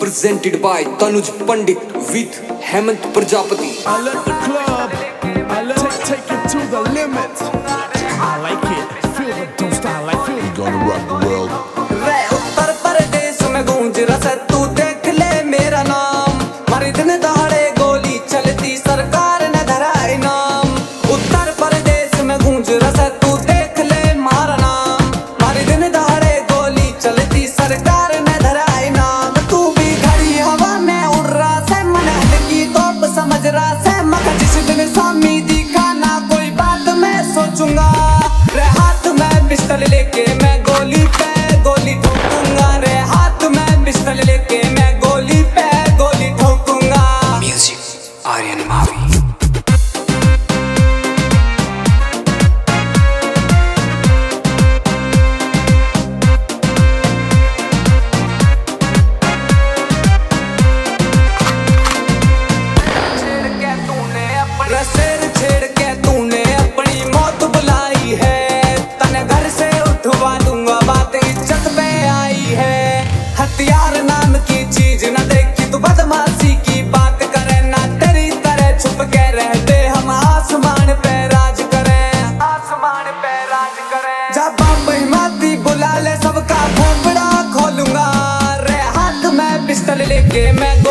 presented by Tanuj Pandit with Hemant Prajapati. I let the club, take it to the limit. I like it, feel the don't style like feel. We gonna rock the world. रे उत्तर प्रदेश में गूंज रहा है, तू देख ले मेरा नाम। मारी दिन दहाड़े गोली चलती, सरकार ने धरा इनाम। उत्तर प्रदेश में गूंज रहा है, तू देख ले मारा नाम। मारी दिन दहाड़े गोली चलती, सरकार ने धरा इनाम। तू भी घड़ी हवा में उड़ रहा है, मन की तोप समझ रहा है। मगर जिस दिन स्वामी दिखा ना कोई बात मैं सोचूंगा। रे हाथ में पिस्टल लेके मैं गोली पे गोली ठोकूंगा। रे हाथ में पिस्टल लेके मैं गोली पे गोली ठोकूंगा। Music Aryan Mavi. सिर छेड़ के तूने अपनी मौत बुलाई है। तने घर से उठवा दूंगा, बात इज्जत पे आई है। हथियार नाम की चीज न देखी तू बदमाशी की बात करे ना। तेरी तरह छुप के रहते हम आसमान पे राज करें। आसमान पे राज करें। जब आप हिम्मती बुला ले सबका खोपड़ा खोलूंगा। रे हाथ में पिस्टल लेके मैं